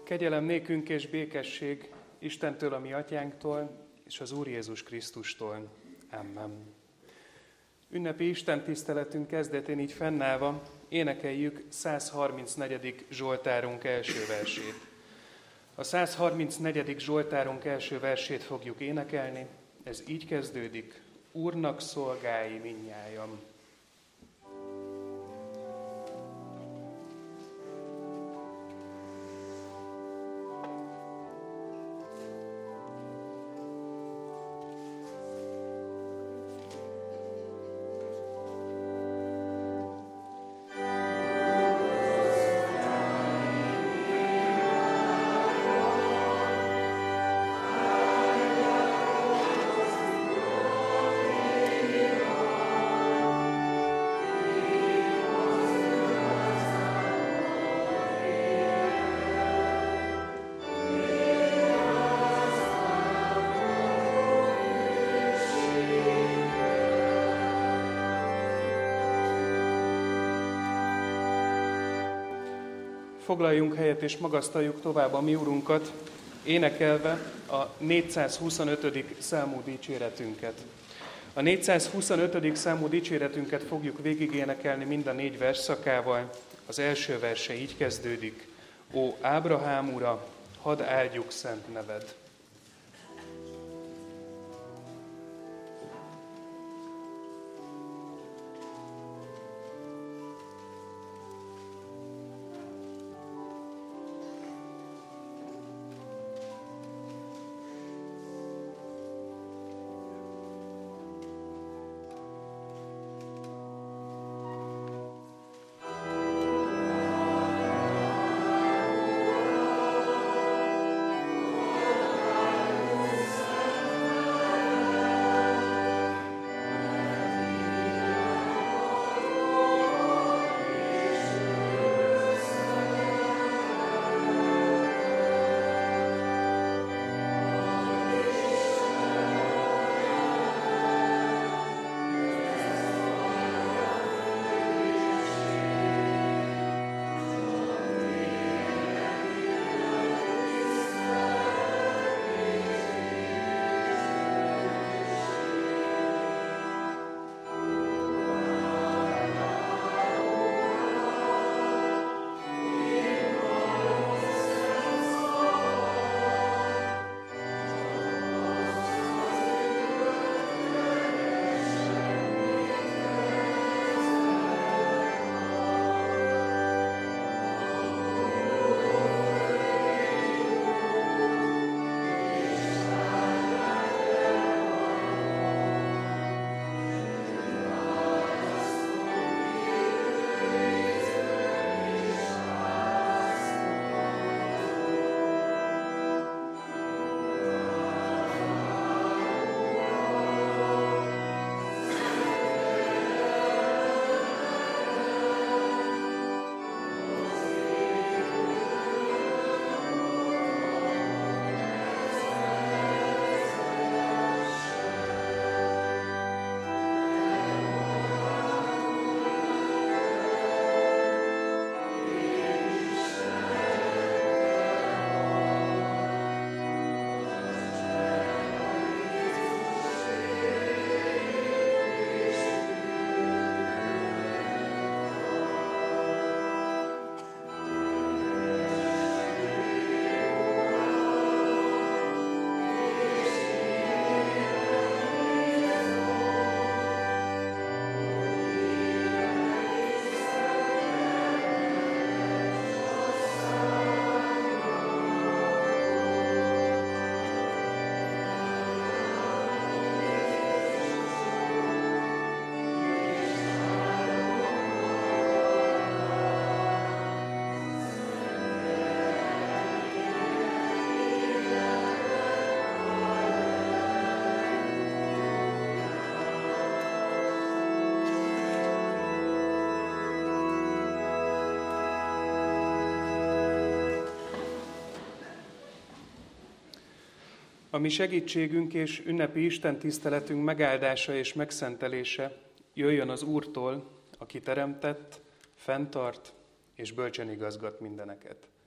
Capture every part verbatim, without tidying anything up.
Kegyelem nékünk és békesség Istentől, a mi atyánktól, és az Úr Jézus Krisztustól. Amen. Ünnepi Isten tiszteletünk kezdetén így fennállva énekeljük száz harmincnegyedik Zsoltárunk első versét. A száz harmincnegyedik Zsoltárunk első versét fogjuk énekelni. Ez így kezdődik: Úrnak szolgái mindnyájan. Foglaljunk helyet és magasztaljuk tovább a mi Urunkat, énekelve a négyszázhuszonötödik számú dicséretünket. A négyszázhuszonötödik számú dicséretünket fogjuk végigénekelni mind a négy versszakával. Az első verse így kezdődik: Ó Ábrahám ura, hadd áldjuk szent neved! A mi segítségünk és ünnepi Isten tiszteletünk megáldása és megszentelése jöjjön az Úrtól, aki teremtett, fenntart és bölcsen igazgat mindeneket.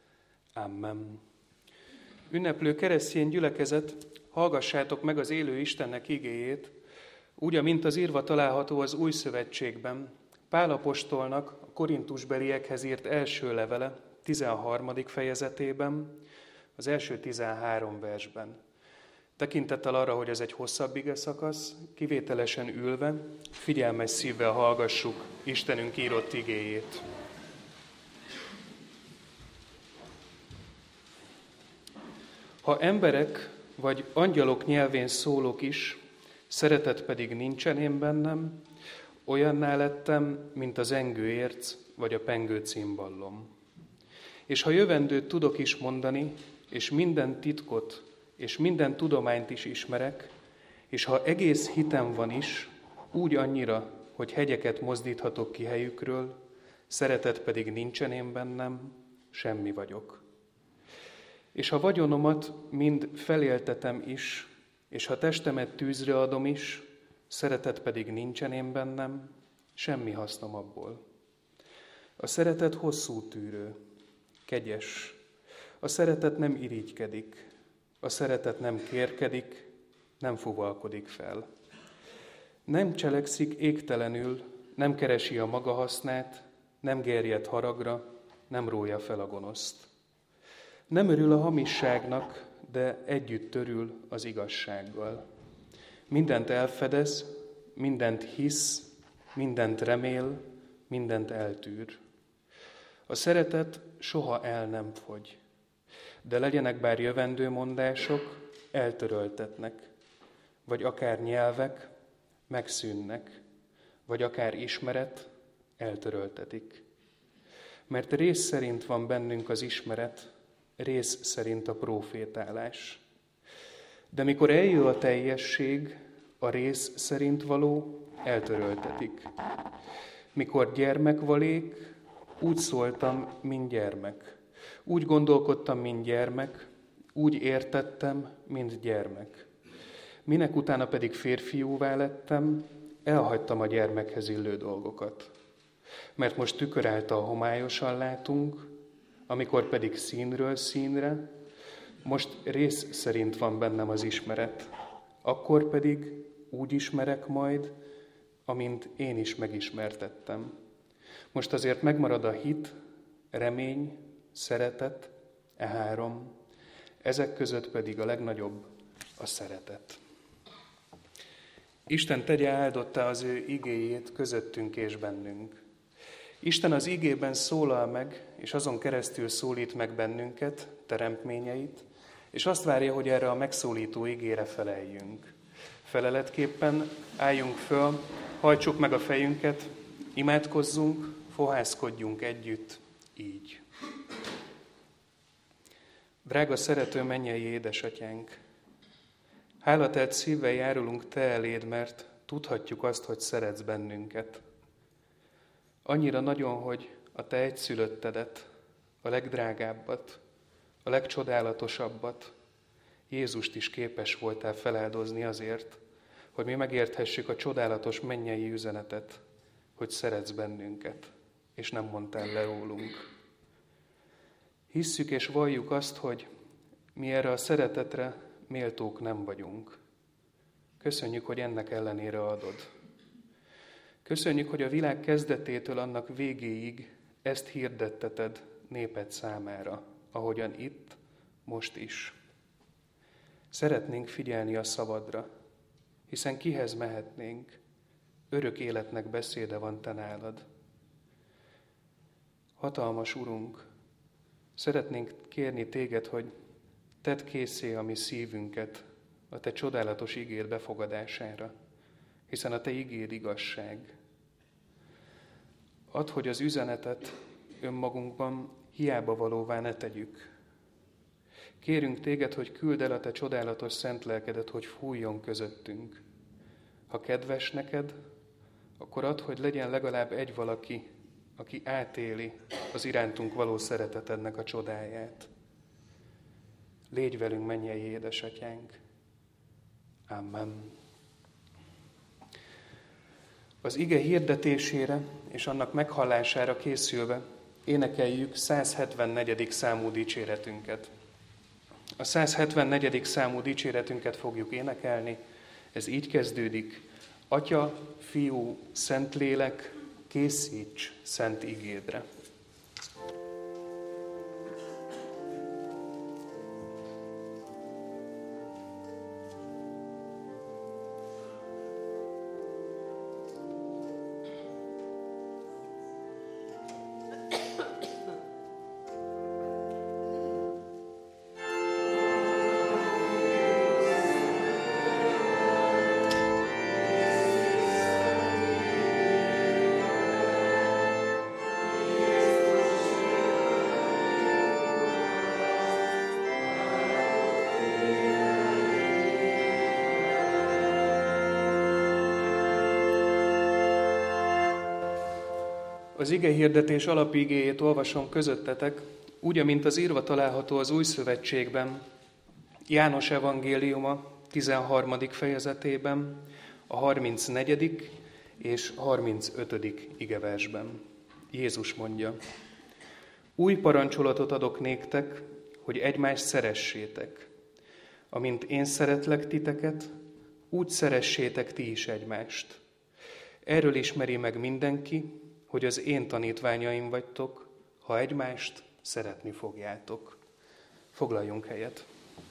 Amen. Ünneplő keresztény gyülekezet, hallgassátok meg az élő Istennek igéjét, úgy, amint az írva található az Új Szövetségben, Pál apostolnak a korintusbeliekhez írt első levele, tizenharmadik fejezetében, az első tizenhárom versben. Tekintettel arra, hogy ez egy hosszabb igeszakasz, kivételesen ülve, figyelmes szívvel hallgassuk Istenünk írott igéjét. Ha emberek vagy angyalok nyelvén szólok is, szeretet pedig nincsen én bennem, olyanná lettem, mint az engőérc vagy a pengő cimballom. És ha jövendőt tudok is mondani, és minden titkot, és minden tudományt is ismerek, és ha egész hitem van is, úgy annyira, hogy hegyeket mozdíthatok ki helyükről, szeretet pedig nincsen én bennem, semmi vagyok. És ha vagyonomat mind feléltetem is, és ha testemet tűzre adom is, szeretet pedig nincsen én bennem, semmi hasznom abból. A szeretet hosszú tűrő, kegyes. A szeretet nem irigykedik, a szeretet nem kérkedik, nem fuvalkodik fel. Nem cselekszik égtelenül, nem keresi a maga hasznát, nem gerjed haragra, nem rója fel a gonoszt. Nem örül a hamisságnak, de együtt törül az igazsággal. Mindent elfedez, mindent hisz, mindent remél, mindent eltűr. A szeretet soha el nem fogy, de legyenek bár jövendő mondások, eltöröltetnek, vagy akár nyelvek, megszűnnek, vagy akár ismeret, eltöröltetik. Mert rész szerint van bennünk az ismeret, rész szerint a prófétálás. De mikor eljön a teljesség, a rész szerint való eltöröltetik. Mikor gyermek valék, úgy szóltam, mint gyermek. Úgy gondolkodtam, mint gyermek, úgy értettem, mint gyermek. Minek utána pedig férfiúvá lettem, elhagytam a gyermekhez illő dolgokat. Mert most tükör által homályosan látunk, amikor pedig színről színre, most rész szerint van bennem az ismeret, akkor pedig úgy ismerek majd, amint én is megismertettem. Most azért megmarad a hit, remény, szeretet, e három, ezek között pedig a legnagyobb a szeretet. Isten tegye áldottá az ő igéjét közöttünk és bennünk. Isten az igében szólal meg, és azon keresztül szólít meg bennünket, teremtményeit, és azt várja, hogy erre a megszólító igére feleljünk. Feleletképpen álljunk föl, hajtsuk meg a fejünket, imádkozzunk, fohászkodjunk együtt, így. Drága szerető mennyei édesatyánk, hálatelt szívvel járulunk te eléd, mert tudhatjuk azt, hogy szeretsz bennünket. Annyira nagyon, hogy a te egyszülöttedet, a legdrágábbat, a legcsodálatosabbat, Jézust is képes voltál feláldozni azért, hogy mi megérthessük a csodálatos mennyei üzenetet, hogy szeretsz bennünket, és nem mondtál le rólunk. Hisszük és valljuk azt, hogy mi erre a szeretetre méltók nem vagyunk. Köszönjük, hogy ennek ellenére adod. Köszönjük, hogy a világ kezdetétől annak végéig ezt hirdetteted néped számára, ahogyan itt, most is. Szeretnénk figyelni a szavadra, hiszen kihez mehetnénk? Örök életnek beszéde van te nálad. Hatalmas Urunk, szeretnénk kérni téged, hogy tedd készé a mi szívünket a te csodálatos igéd befogadására, hiszen a te igéd igazság. Add, hogy az üzenetet önmagunkban hiába valóvá ne tegyük. Kérünk téged, hogy küldd el a te csodálatos szent lelkedet, hogy fújjon közöttünk. Ha kedves neked, akkor add, hogy legyen legalább egy valaki, aki átéli az irántunk való szeretetednek a csodáját. Légy velünk, mennyei édesatyánk. Amen. Az ige hirdetésére és annak meghallására készülve énekeljük száz hetvennegyedik számú dicséretünket. A száz hetvennegyedik számú dicséretünket fogjuk énekelni. Ez így kezdődik: Atya, Fiú, Szentlélek, készíts szent igédre. Az igehirdetés alapigéjét olvasom közöttetek, úgy, amint az írva található az Új Szövetségben, János evangéliuma tizenharmadik fejezetében, a harmincnegyedik és harmincötödik igeversben. Jézus mondja: Új parancsolatot adok néktek, hogy egymást szeressétek. Amint én szeretlek titeket, úgy szeressétek ti is egymást. Erről ismeri meg mindenki, hogy az én tanítványaim vagytok, ha egymást szeretni fogjátok. Foglaljunk helyet.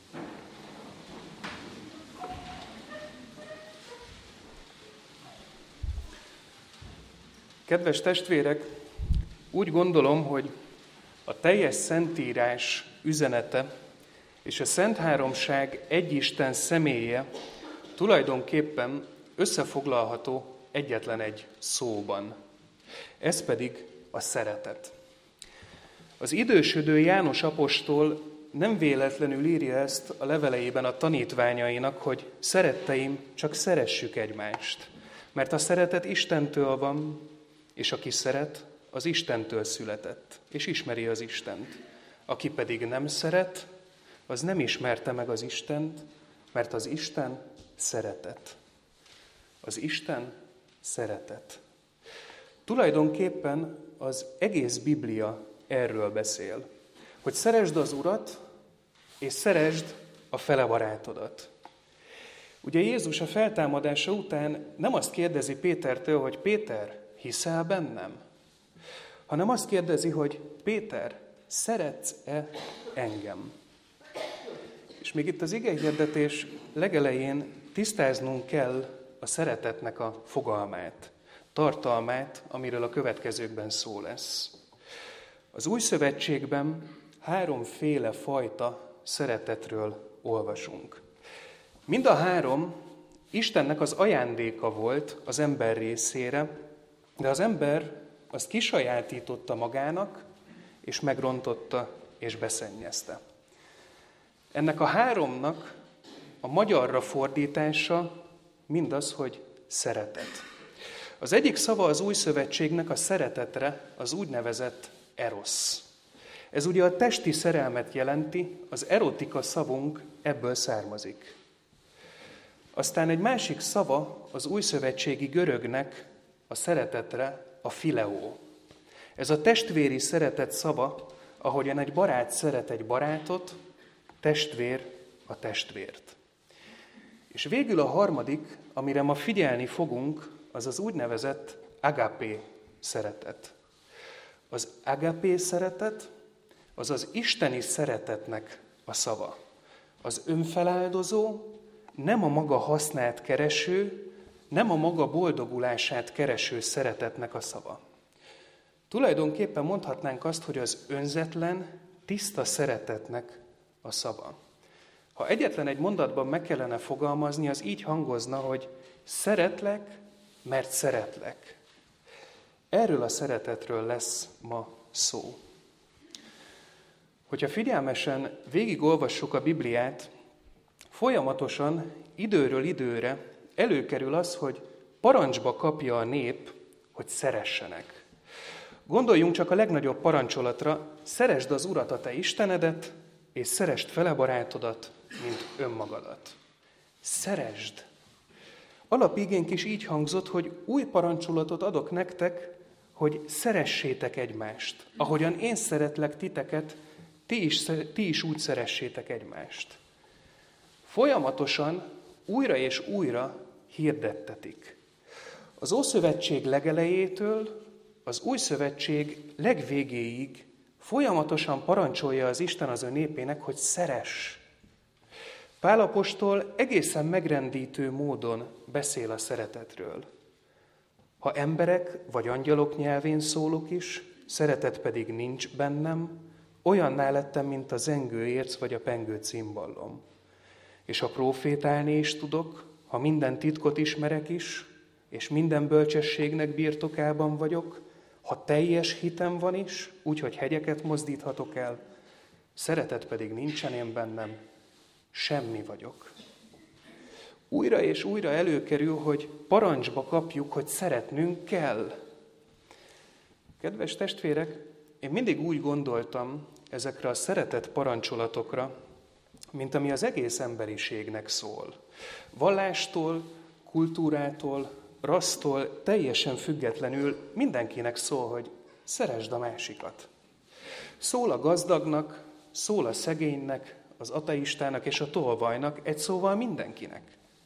Kedves testvérek, úgy gondolom, hogy a teljes Szentírás üzenete és a Szent Háromság egyisten személye tulajdonképpen összefoglalható egyetlen egy szóban. Ez pedig a szeretet. Az idősödő János apostol nem véletlenül írja ezt a leveleiben a tanítványainak, hogy szeretteim, csak szeressük egymást. Mert a szeretet Istentől van, és aki szeret, az Istentől született, és ismeri az Istent. Aki pedig nem szeret, az nem ismerte meg az Istent, mert az Isten szeretet. Az Isten szeretet. Tulajdonképpen az egész Biblia erről beszél, hogy szeresd az Urat, és szeresd a fele barátodat. Ugye Jézus a feltámadása után nem azt kérdezi Pétertől, hogy Péter, hiszel bennem? Hanem azt kérdezi, hogy Péter, szeretsz-e engem? És még itt az igehirdetés legelején tisztáznunk kell a szeretetnek a fogalmát, tartalmát, amiről a következőkben szó lesz. Az Új Szövetségben háromféle fajta szeretetről olvasunk. Mind a három Istennek az ajándéka volt az ember részére, de az ember azt kisajátította magának, és megrontotta, és beszennyezte. Ennek a háromnak a magyarra fordítása mindaz, hogy szeretet. Az egyik szava az Új Szövetségnek a szeretetre az úgynevezett erosz. Ez ugye a testi szerelmet jelenti, az erotika szavunk ebből származik. Aztán egy másik szava az újszövetségi görögnek a szeretetre a fileó. Ez a testvéri szeretet szava, ahogyan egy barát szeret egy barátot, testvér a testvért. És végül a harmadik, amire ma figyelni fogunk, az az úgynevezett agapé szeretet. Az agapé szeretet, az az isteni szeretetnek a szava. Az önfeláldozó, nem a maga hasznát kereső, nem a maga boldogulását kereső szeretetnek a szava. Tulajdonképpen mondhatnánk azt, hogy az önzetlen, tiszta szeretetnek a szava. Ha egyetlen egy mondatban meg kellene fogalmazni, az így hangozna, hogy szeretlek, mert szeretlek. Erről a szeretetről lesz ma szó. Hogyha figyelmesen végigolvassuk a Bibliát, folyamatosan, időről időre előkerül az, hogy parancsba kapja a nép, hogy szeressenek. Gondoljunk csak a legnagyobb parancsolatra, szeresd az Urat, a te Istenedet, és szeresd fele barátodat, mint önmagadat. Szeresd! Alapigénk is így hangzott, hogy új parancsolatot adok nektek, hogy szeressétek egymást. Ahogyan én szeretlek titeket, ti is, ti is úgy szeressétek egymást. Folyamatosan, újra és újra hirdettetik. Az Ószövetség legelejétől az Új Szövetség legvégéig folyamatosan parancsolja az Isten az ő népének, hogy szeress. Pál apostol egészen megrendítő módon beszél a szeretetről. Ha emberek vagy angyalok nyelvén szólok is, szeretet pedig nincs bennem, olyanná lettem, mint a zengő érc vagy a pengő cimballom. És ha prófétálni is tudok, ha minden titkot ismerek is, és minden bölcsességnek birtokában vagyok, ha teljes hitem van is, úgyhogy hegyeket mozdíthatok el, szeretet pedig nincsen én bennem, semmi vagyok. Újra és újra előkerül, hogy parancsba kapjuk, hogy szeretnünk kell. Kedves testvérek, én mindig úgy gondoltam ezekre a szeretet parancsolatokra, mint ami az egész emberiségnek szól. Vallástól, kultúrától, rassztól teljesen függetlenül mindenkinek szól, hogy szeresd a másikat. Szól a gazdagnak, szól a szegénynek, az ateistának és a tolvajnak, egy szóval mindenkinek.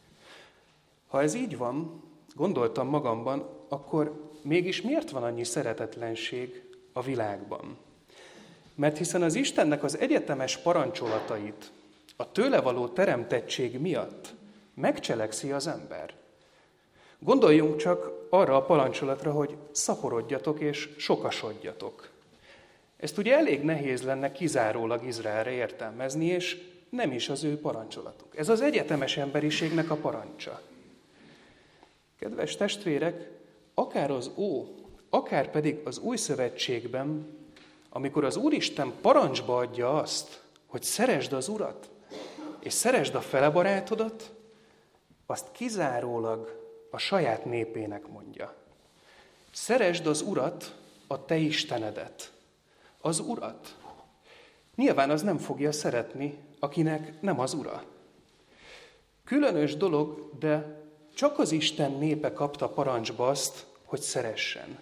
Ha ez így van, gondoltam magamban, akkor mégis miért van annyi szeretetlenség a világban? Mert hiszen az Istennek az egyetemes parancsolatait a tőle való teremtettség miatt megcselekszi az ember. Gondoljunk csak arra a parancsolatra, hogy szaporodjatok és sokasodjatok. Ezt ugye elég nehéz lenne kizárólag Izraelre értelmezni, és nem is az ő parancsolatuk. Ez az egyetemes emberiségnek a parancsa. Kedves testvérek, akár az Ó, akár pedig az Új Szövetségben, amikor az Úristen parancsba adja azt, hogy szeresd az Urat, és szeresd a felebarátodat, azt kizárólag a saját népének mondja. Szeresd az Urat, a te Istenedet, az Urat. Nyilván az nem fogja szeretni, akinek nem az Ura. Különös dolog, de csak az Isten népe kapta parancsba azt, hogy szeressen.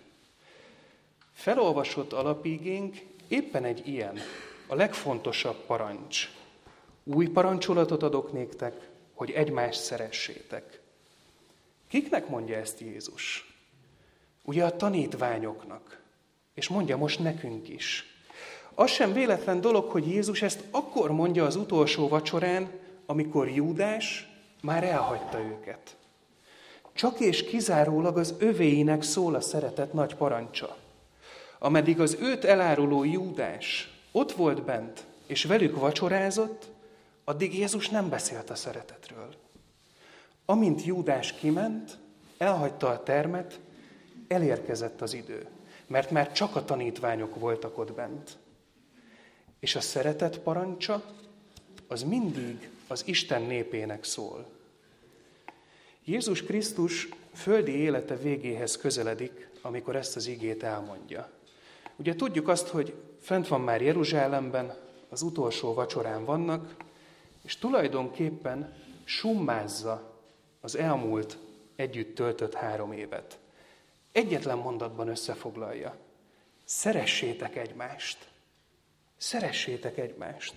Felolvasott alapigénk éppen egy ilyen, a legfontosabb parancs. Új parancsolatot adok néktek, hogy egymást szeressétek. Kiknek mondja ezt Jézus? Ugye a tanítványoknak. És mondja most nekünk is. Az sem véletlen dolog, hogy Jézus ezt akkor mondja az utolsó vacsorán, amikor Júdás már elhagyta őket. Csak és kizárólag az övéinek szól a szeretet nagy parancsa. Ameddig az őt eláruló Júdás ott volt bent, és velük vacsorázott, addig Jézus nem beszélt a szeretetről. Amint Júdás kiment, elhagyta a termet, elérkezett az idő, mert már csak a tanítványok voltak ott bent. És a szeretet parancsa, az mindig az Isten népének szól. Jézus Krisztus földi élete végéhez közeledik, amikor ezt az igét elmondja. Ugye tudjuk azt, hogy fent van már Jeruzsálemben, az utolsó vacsorán vannak, és tulajdonképpen summázza az elmúlt együtt töltött három évet. Egyetlen mondatban összefoglalja. Szeressétek egymást. Szeressétek egymást.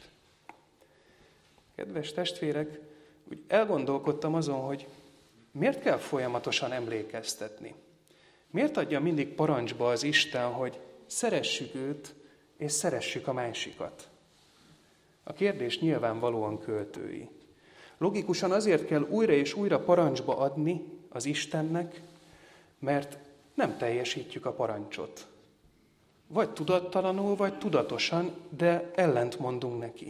Kedves testvérek, úgy elgondolkodtam azon, hogy miért kell folyamatosan emlékeztetni? Miért adja mindig parancsba az Isten, hogy szeressük őt, és szeressük a másikat? A kérdés nyilvánvalóan költői. Logikusan azért kell újra és újra parancsba adni az Istennek, mert nem teljesítjük a parancsot. Vagy tudattalanul, vagy tudatosan, de ellentmondunk neki.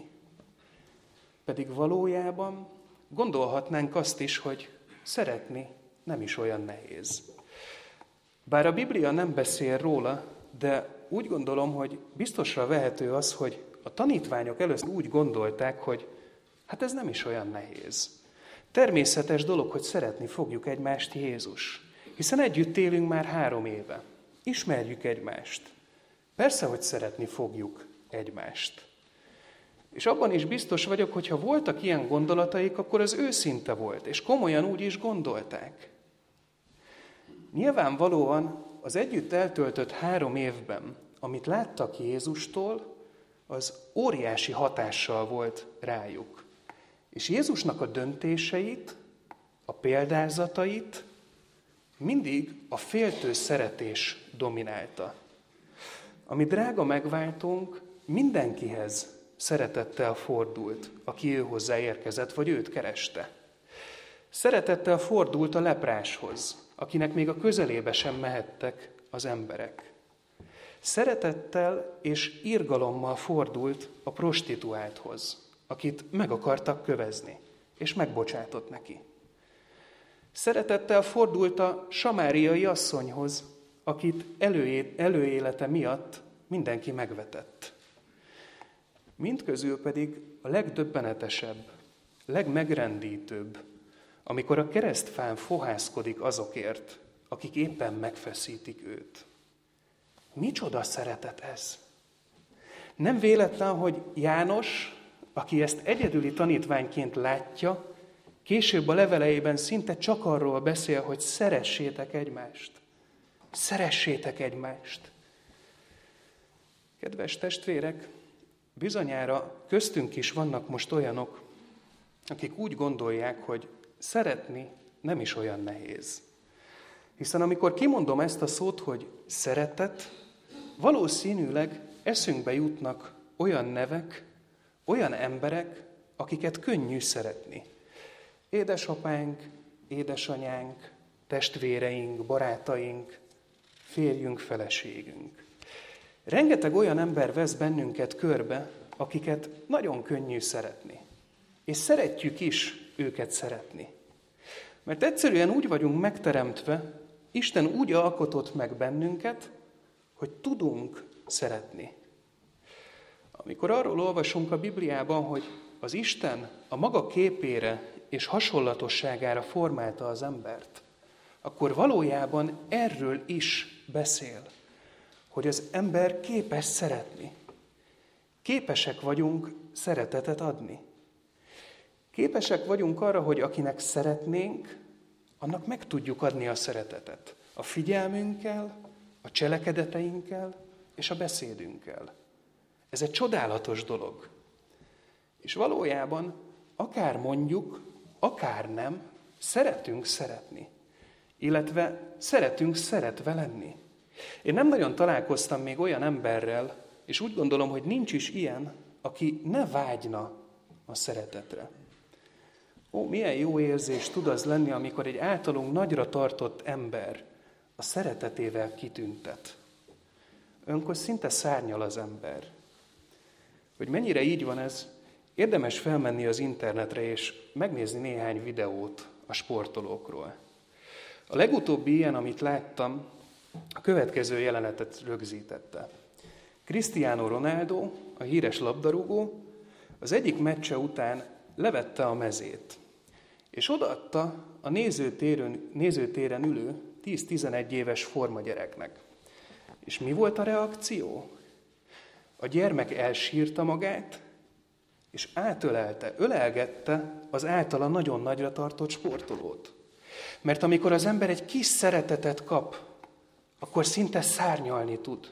Pedig valójában gondolhatnánk azt is, hogy szeretni nem is olyan nehéz. Bár a Biblia nem beszél róla, de úgy gondolom, hogy biztosra vehető az, hogy a tanítványok először úgy gondolták, hogy hát ez nem is olyan nehéz. Természetes dolog, hogy szeretni fogjuk egymást Jézus. Hiszen együtt élünk már három éve. Ismerjük egymást. Persze, hogy szeretni fogjuk egymást. És abban is biztos vagyok, hogy ha voltak ilyen gondolataik, akkor az őszinte volt, és komolyan úgy is gondolták. Nyilvánvalóan az együtt eltöltött három évben, amit láttak Jézustól, az óriási hatással volt rájuk. És Jézusnak a döntéseit, a példázatait mindig a féltő szeretés dominálta. Ami drága megváltónk mindenkihez szeretettel fordult, aki ő hozzá érkezett, vagy őt kereste. Szeretettel fordult a lepráshoz, akinek még a közelébe sem mehettek az emberek. Szeretettel és irgalommal fordult a prostituálthoz, akit meg akartak kövezni, és megbocsátott neki. Szeretettel fordult a samáriai asszonyhoz, akit előé, előélete miatt mindenki megvetett. Mindközül pedig a legdöbbenetesebb, legmegrendítőbb, amikor a keresztfán fohászkodik azokért, akik éppen megfeszítik őt. Micsoda szeretet ez! Nem véletlen, hogy János, aki ezt egyedüli tanítványként látja, később a leveleiben szinte csak arról beszél, hogy szeressétek egymást. Szeressétek egymást. Kedves testvérek, bizonyára köztünk is vannak most olyanok, akik úgy gondolják, hogy szeretni nem is olyan nehéz. Hiszen amikor kimondom ezt a szót, hogy szeretet, valószínűleg eszünkbe jutnak olyan nevek, olyan emberek, akiket könnyű szeretni. Édesapánk, édesanyánk, testvéreink, barátaink, férjünk, feleségünk. Rengeteg olyan ember vesz bennünket körbe, akiket nagyon könnyű szeretni. És szeretjük is őket szeretni. Mert egyszerűen úgy vagyunk megteremtve, Isten úgy alkotott meg bennünket, hogy tudunk szeretni. Amikor arról olvasunk a Bibliában, hogy az Isten a maga képére és hasonlatosságára formálta az embert, akkor valójában erről is beszél, hogy az ember képes szeretni. Képesek vagyunk szeretetet adni. Képesek vagyunk arra, hogy akinek szeretnénk, annak meg tudjuk adni a szeretetet. A figyelmünkkel, a cselekedeteinkkel és a beszédünkkel. Ez egy csodálatos dolog. És valójában akár mondjuk, akár nem, szeretünk szeretni. Illetve szeretünk szeretve lenni. Én nem nagyon találkoztam még olyan emberrel, és úgy gondolom, hogy nincs is ilyen, aki ne vágyna a szeretetre. Ó, milyen jó érzés tud az lenni, amikor egy általunk nagyra tartott ember a szeretetével kitüntet. Önkor szinte szárnyal az ember. Hogy mennyire így van ez, érdemes felmenni az internetre és megnézni néhány videót a sportolókról. A legutóbbi ilyen, amit láttam, a következő jelenetet rögzítette. Cristiano Ronaldo, a híres labdarúgó, az egyik meccse után levette a mezét, és odaadta a nézőtéren, nézőtéren ülő tíz-tizenegy éves formagyereknek. És mi volt a reakció? A gyermek elsírta magát, és átölelte, ölelgette az általa nagyon nagyra tartott sportolót. Mert amikor az ember egy kis szeretetet kap, akkor szinte szárnyalni tud.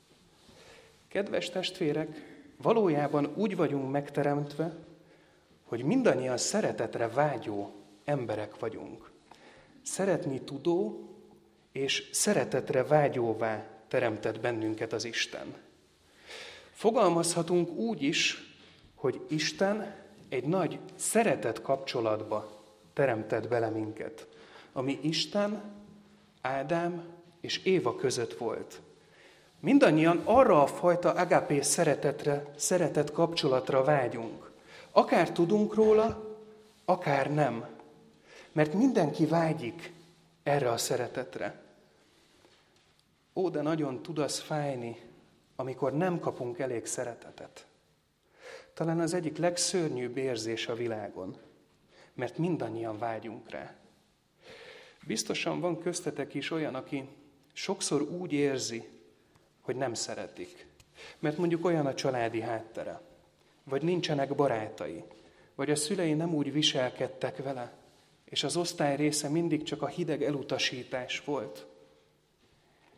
Kedves testvérek, valójában úgy vagyunk megteremtve, hogy mindannyian szeretetre vágyó emberek vagyunk. Szeretni tudó és szeretetre vágyóvá teremtett bennünket az Isten. Fogalmazhatunk úgy is, hogy Isten egy nagy szeretet kapcsolatba teremtett bele minket, ami Isten, Ádám és Éva között volt. Mindannyian arra a fajta agapé szeretetre, szeretet kapcsolatra vágyunk. Akár tudunk róla, akár nem. Mert mindenki vágyik erre a szeretetre. Ó, de nagyon tud az fájni, amikor nem kapunk elég szeretetet. Talán az egyik legszörnyűbb érzés a világon, mert mindannyian vágyunk rá. Biztosan van köztetek is olyan, aki sokszor úgy érzi, hogy nem szeretik. Mert mondjuk olyan a családi háttere, vagy nincsenek barátai, vagy a szülei nem úgy viselkedtek vele, és az osztály része mindig csak a hideg elutasítás volt.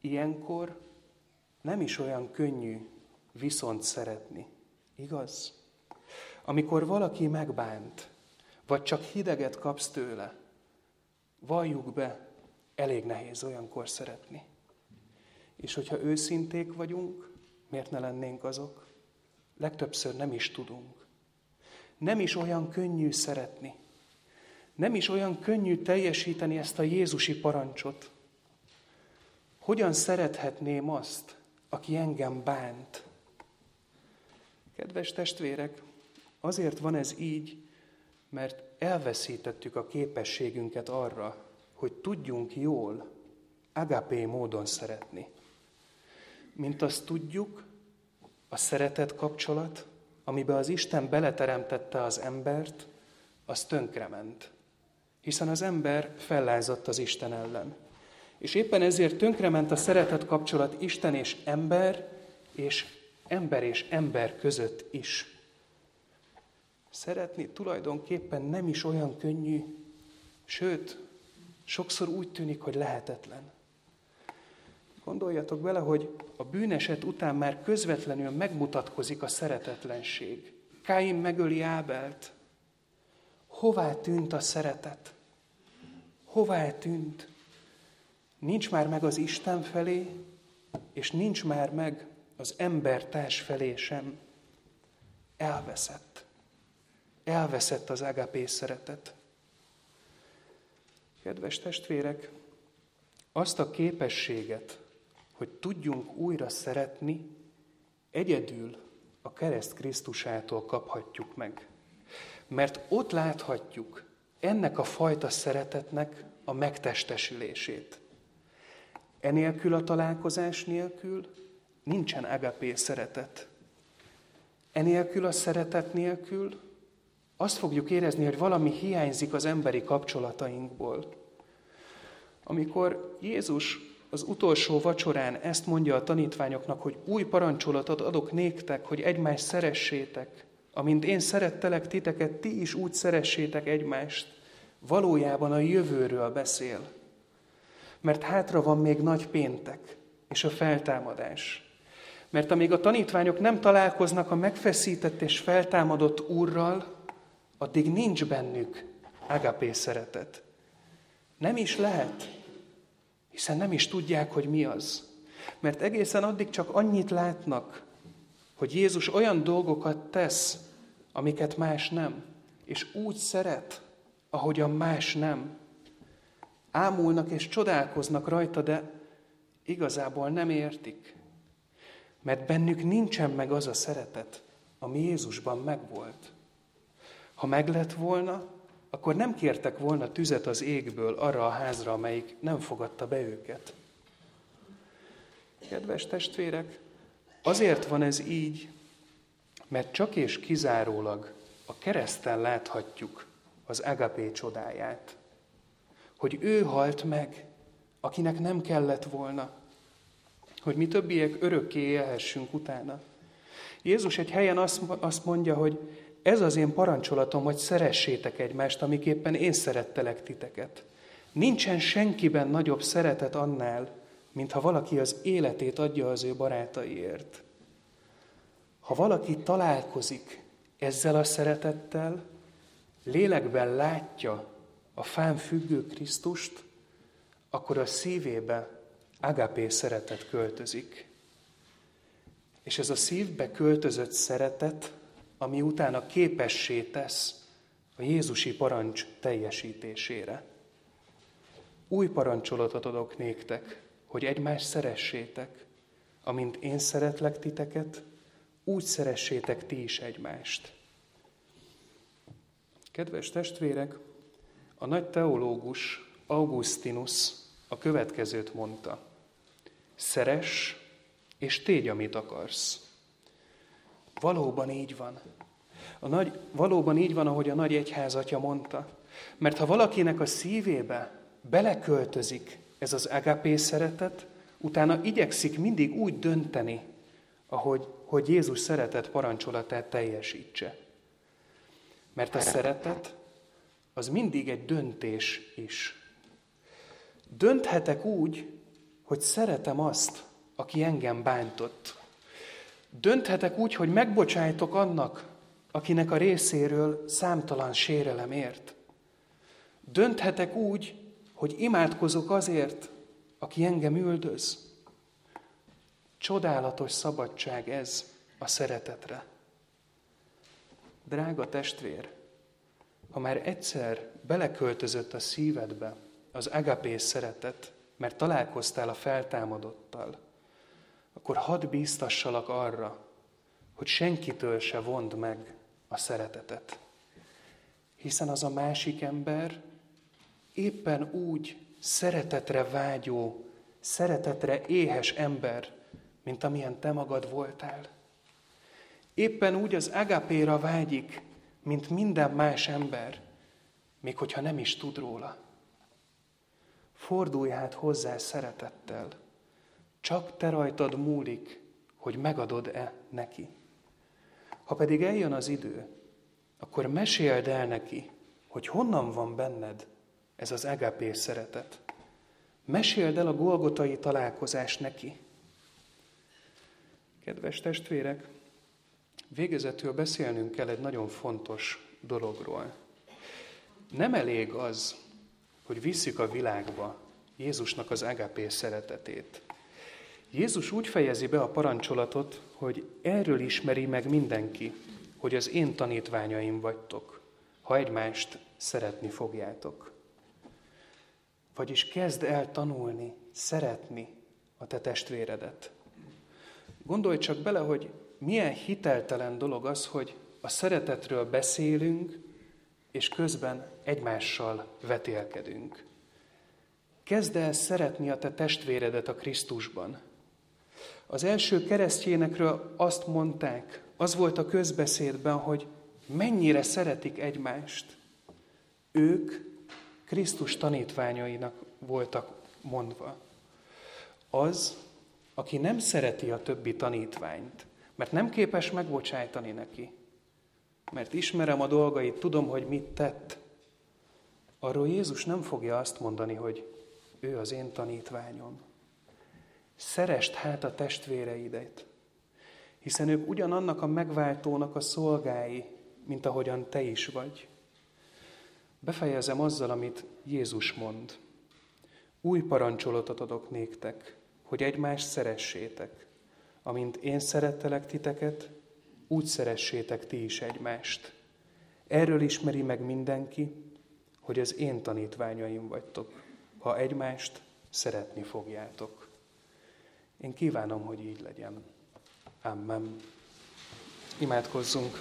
ilyenkor nem is olyan könnyű viszont szeretni. Igaz? Amikor valaki megbánt, vagy csak hideget kapsz tőle, valljuk be, elég nehéz olyankor szeretni. És hogyha őszinték vagyunk, miért ne lennénk azok? Legtöbbször nem is tudunk. Nem is olyan könnyű szeretni. Nem is olyan könnyű teljesíteni ezt a jézusi parancsot. Hogyan szerethetném azt, aki engem bánt? Kedves testvérek, azért van ez így, mert elveszítettük a képességünket arra, hogy tudjunk jól, agapé módon szeretni. Mint azt tudjuk, a szeretet kapcsolat, amiben az Isten beleteremtette az embert, az tönkrement. Hiszen az ember fellázadt az Isten ellen. És éppen ezért tönkrement a szeretet kapcsolat Isten és ember, és ember és ember között is. Szeretni tulajdonképpen nem is olyan könnyű, sőt, sokszor úgy tűnik, hogy lehetetlen. Gondoljatok bele, hogy a bűneset után már közvetlenül megmutatkozik a szeretetlenség. Káin megöli Ábelt. Hová tűnt a szeretet? Hová tűnt? Nincs már meg az Isten felé, és nincs már meg az embertárs felé sem. Elveszett. Elveszett az agapé szeretet. Kedves testvérek, azt a képességet, hogy tudjunk újra szeretni, egyedül a kereszt Krisztusától kaphatjuk meg. Mert ott láthatjuk ennek a fajta szeretetnek a megtestesülését. Enélkül a találkozás nélkül nincsen agapé szeretet. Enélkül a szeretet nélkül azt fogjuk érezni, hogy valami hiányzik az emberi kapcsolatainkból. Amikor Jézus az utolsó vacsorán ezt mondja a tanítványoknak, hogy új parancsolatot adok néktek, hogy egymást szeressétek, amint én szerettelek titeket, ti is úgy szeressétek egymást, valójában a jövőről beszél. Mert hátra van még nagy péntek és a feltámadás. Mert amíg a tanítványok nem találkoznak a megfeszített és feltámadott Úrral, addig nincs bennük agapé szeretet. Nem is lehet, hiszen nem is tudják, hogy mi az. Mert egészen addig csak annyit látnak, hogy Jézus olyan dolgokat tesz, amiket más nem, és úgy szeret, ahogyan más nem. Ámulnak és csodálkoznak rajta, de igazából nem értik. Mert bennük nincsen meg az a szeretet, ami Jézusban megvolt. Ha meglett volna, akkor nem kértek volna tüzet az égből arra a házra, amelyik nem fogadta be őket. Kedves testvérek, azért van ez így, mert csak és kizárólag a kereszten láthatjuk az agapé csodáját. Hogy ő halt meg, akinek nem kellett volna, hogy mi többiek örökké élhessünk utána. Jézus egy helyen azt mondja, hogy ez az én parancsolatom, hogy szeressétek egymást, amiképpen én szerettelek titeket. Nincsen senkiben nagyobb szeretet annál, mint ha valaki az életét adja az ő barátaiért. Ha valaki találkozik ezzel a szeretettel, lélekben látja a fán függő Krisztust, akkor a szívébe agapé szeretet költözik. És ez a szívbe költözött szeretet, ami utána képessé tesz a jézusi parancs teljesítésére. Új parancsolatot adok néktek, hogy egymást szeressétek, amint én szeretlek titeket, úgy szeressétek ti is egymást. Kedves testvérek, a nagy teológus Augustinus a következőt mondta. Szeress, és tégy, amit akarsz. Valóban így van. A nagy, valóban így van, ahogy a nagy egyházatja mondta. Mert ha valakinek a szívébe beleköltözik ez az agapé szeretet, utána igyekszik mindig úgy dönteni, ahogy hogy Jézus szeretet parancsolatát teljesítse. Mert a szeretet az mindig egy döntés is. Dönthetek úgy, hogy szeretem azt, aki engem bántott. Dönthetek úgy, hogy megbocsájtok annak, akinek a részéről számtalan sérelem ért. Dönthetek úgy, hogy imádkozok azért, aki engem üldöz. Csodálatos szabadság ez a szeretetre. Drága testvér, ha már egyszer beleköltözött a szívedbe az agapé szeretet, mert találkoztál a feltámadottal, akkor hadd bíztassalak arra, hogy senkitől se vond meg a szeretetet. Hiszen az a másik ember éppen úgy szeretetre vágyó, szeretetre éhes ember, mint amilyen te magad voltál. Éppen úgy az agapéra vágyik, mint minden más ember, még hogyha nem is tud róla. Fordulj hát hozzá szeretettel. Csak te rajtad múlik, hogy megadod-e neki. Ha pedig eljön az idő, akkor meséld el neki, hogy honnan van benned ez az agapé szeretet. Meséld el a golgotai találkozást neki. Kedves testvérek, végezetül beszélnünk kell egy nagyon fontos dologról. Nem elég az, hogy visszük a világba Jézusnak az agapé szeretetét. Jézus úgy fejezi be a parancsolatot, hogy erről ismeri meg mindenki, hogy az én tanítványaim vagytok, ha egymást szeretni fogjátok. Vagyis kezd el tanulni, szeretni a te testvéredet. Gondolj csak bele, hogy milyen hiteltelen dolog az, hogy a szeretetről beszélünk, és közben egymással vetélkedünk. Kezd el szeretni a te testvéredet a Krisztusban. Az első keresztjénekről azt mondták, az volt a közbeszédben, hogy mennyire szeretik egymást. Ők Krisztus tanítványainak voltak mondva. Az, aki nem szereti a többi tanítványt, mert nem képes megbocsájtani neki, mert ismerem a dolgait, tudom, hogy mit tett, arról Jézus nem fogja azt mondani, hogy ő az én tanítványom. Szeresd hát a testvéreidet, hiszen ők ugyanannak a megváltónak a szolgái, mint ahogyan te is vagy. Befejezem azzal, amit Jézus mond. Új parancsolatot adok néktek, hogy egymást szeressétek. Amint én szerettelek titeket, úgy szeressétek ti is egymást. Erről ismeri meg mindenki, hogy az én tanítványaim vagytok, ha egymást szeretni fogjátok. Én kívánom, hogy így legyen. Amen. Imádkozzunk.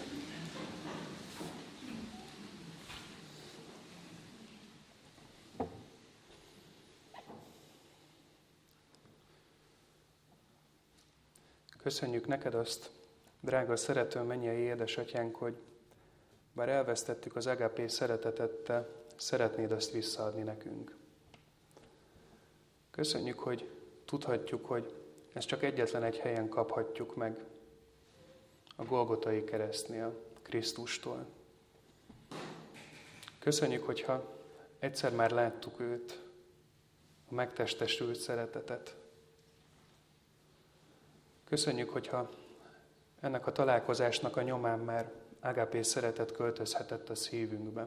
Köszönjük neked azt, drága szerető mennyei édesatyánk, hogy bár elvesztettük az agapé szeretetet, te szeretnéd azt visszaadni nekünk. Köszönjük, hogy tudhatjuk, hogy ezt csak egyetlen egy helyen kaphatjuk meg, a Golgotai keresztnél, Krisztustól. Köszönjük, hogyha egyszer már láttuk őt, a megtestesült szeretetet. Köszönjük, hogyha ennek a találkozásnak a nyomán már agapé szeretet költözhetett a szívünkbe.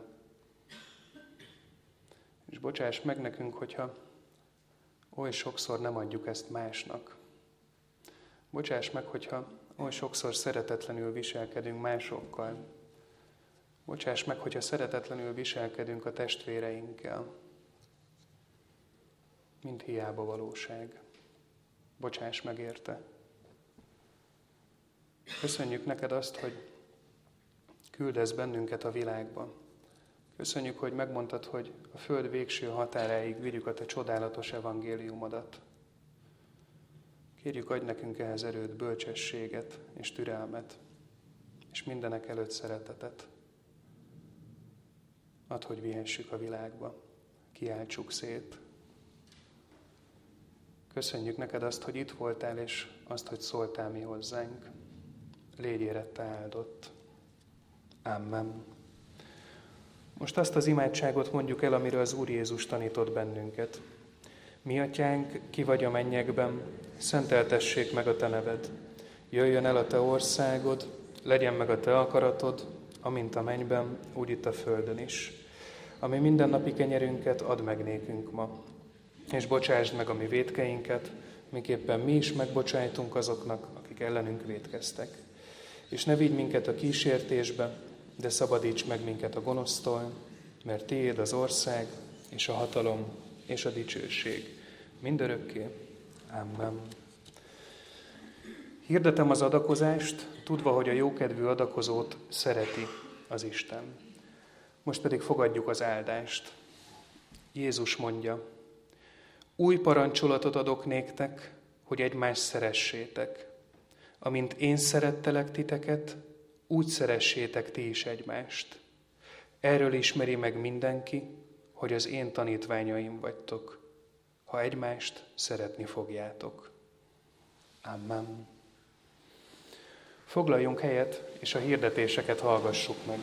És bocsáss meg nekünk, hogyha oly sokszor nem adjuk ezt másnak. Bocsáss meg, hogyha oly sokszor szeretetlenül viselkedünk másokkal. Bocsáss meg, hogyha szeretetlenül viselkedünk a testvéreinkkel. Mind hiába valóság. Bocsáss meg érte. Köszönjük neked azt, hogy küldesz bennünket a világba. Köszönjük, hogy megmondtad, hogy a föld végső határáig vigyük a te csodálatos evangéliumodat. Kérjük, adj nekünk ehhez erőt, bölcsességet és türelmet, és mindenek előtt szeretetet. Add, hogy vihessük a világba, kiáltsuk szét. Köszönjük neked azt, hogy itt voltál, és azt, hogy szóltál mi hozzánk. Légy érette áldott. Amen. Most azt az imádságot mondjuk el, amiről az Úr Jézus tanított bennünket. Mi atyánk, ki vagy a mennyekben, szenteltessék meg a te neved. Jöjjön el a te országod, legyen meg a te akaratod, amint a mennyben, úgy itt a földön is. Ami mindennapi kenyerünket add meg nékünk ma, és bocsásd meg a mi vétkeinket, miképpen mi is megbocsájtunk azoknak, akik ellenünk vétkeztek. És ne vigy minket a kísértésbe, de szabadíts meg minket a gonosztól, mert tiéd az ország, és a hatalom, és a dicsőség mindörökké. Amen. Hirdetem az adakozást, tudva, hogy a jókedvű adakozót szereti az Isten. Most pedig fogadjuk az áldást. Jézus mondja, új parancsolatot adok néktek, hogy egymást szeressétek. Amint én szerettelek titeket, úgy szeressétek ti is egymást. Erről ismeri meg mindenki, hogy az én tanítványaim vagytok, ha egymást szeretni fogjátok. Amen. Foglaljunk helyet, és a hirdetéseket hallgassuk meg.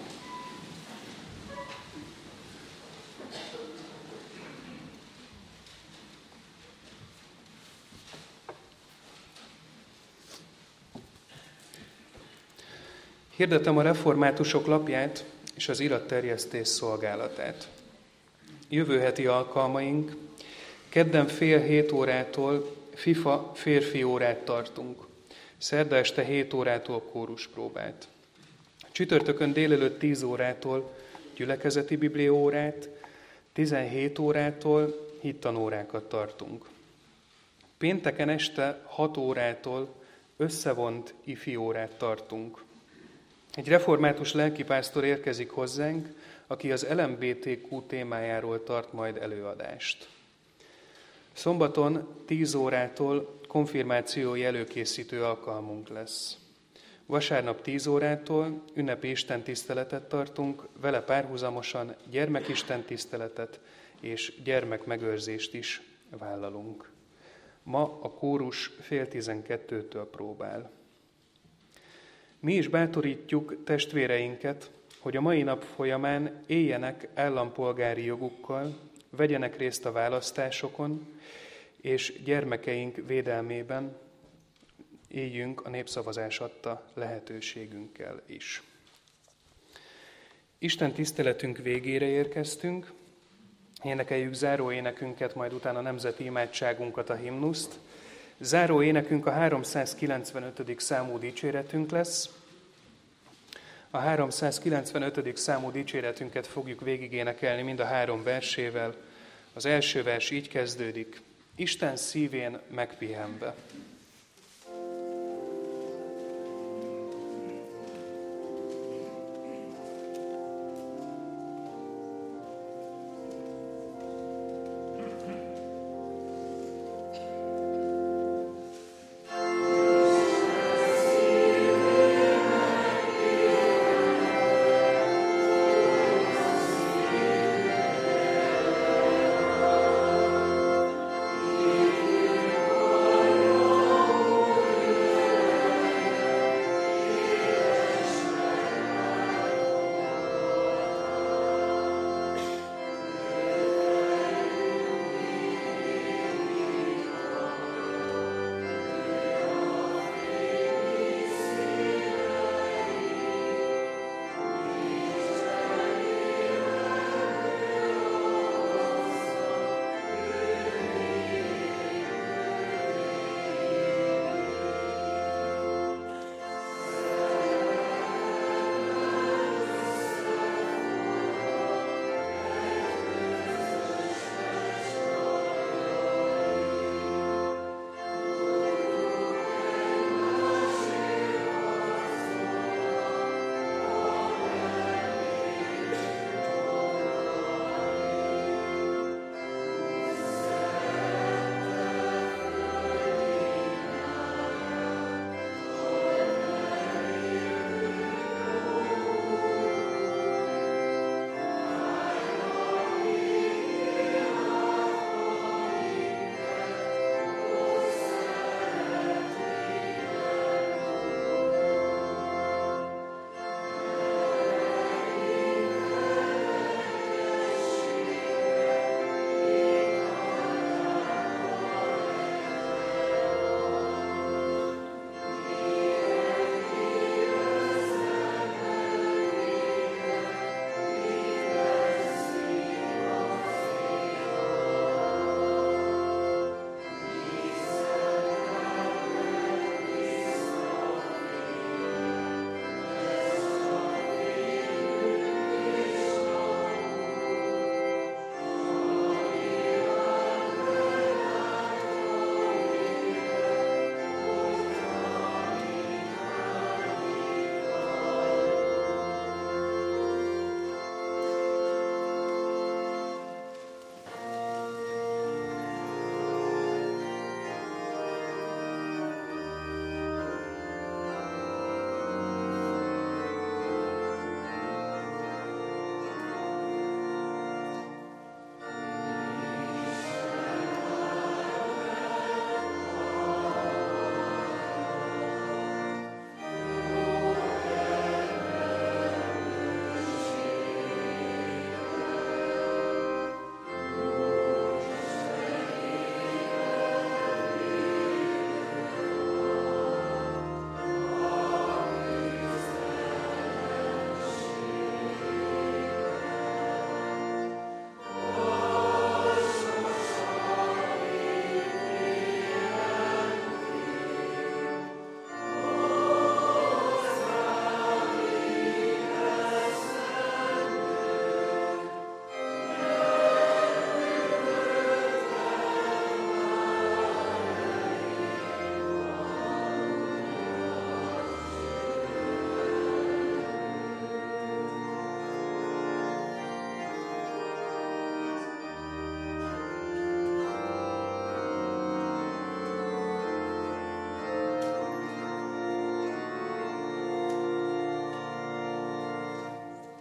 Hirdetem a reformátusok lapját és az iratterjesztés szolgálatát. Jövő heti alkalmaink, kedden fél hét órától FIFA férfi órát tartunk, szerda este hét órától kóruspróbát. Csütörtökön délelőtt tíz órától gyülekezeti bibliaórát, tizenhét órától hittanórákat tartunk. Pénteken este hat órától összevont ifi órát tartunk. Egy református lelkipásztor érkezik hozzánk, aki az el em bé té kú témájáról tart majd előadást. Szombaton tíz órától konfirmációi előkészítő alkalmunk lesz. Vasárnap tíz órától ünnepi istentiszteletet tartunk, vele párhuzamosan gyermekistentiszteletet és gyermekmegőrzést is vállalunk. Ma a kórus fél tizenkettőtől próbál. Mi is bátorítjuk testvéreinket, hogy a mai nap folyamán éljenek állampolgári jogukkal, vegyenek részt a választásokon, és gyermekeink védelmében éljünk a népszavazás adta lehetőségünkkel is. Isten tiszteletünk végére érkeztünk, énekeljük záró énekünket, majd utána nemzeti imádságunkat, a himnuszt. Záró énekünk a háromszázkilencvenötödik számú dicséretünk lesz. A háromszázkilencvenötödik számú dicséretünket fogjuk végigénekelni mind a három versével. Az első vers így kezdődik, Isten szívén megpihenve.